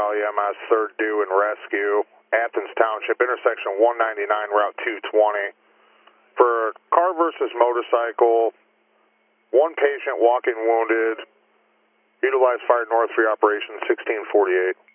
Valley MS, 3rd Due and Rescue, Athens Township, intersection 199, Route 220. For car versus motorcycle, one patient walking wounded, utilized Fire North 3 operation 1648.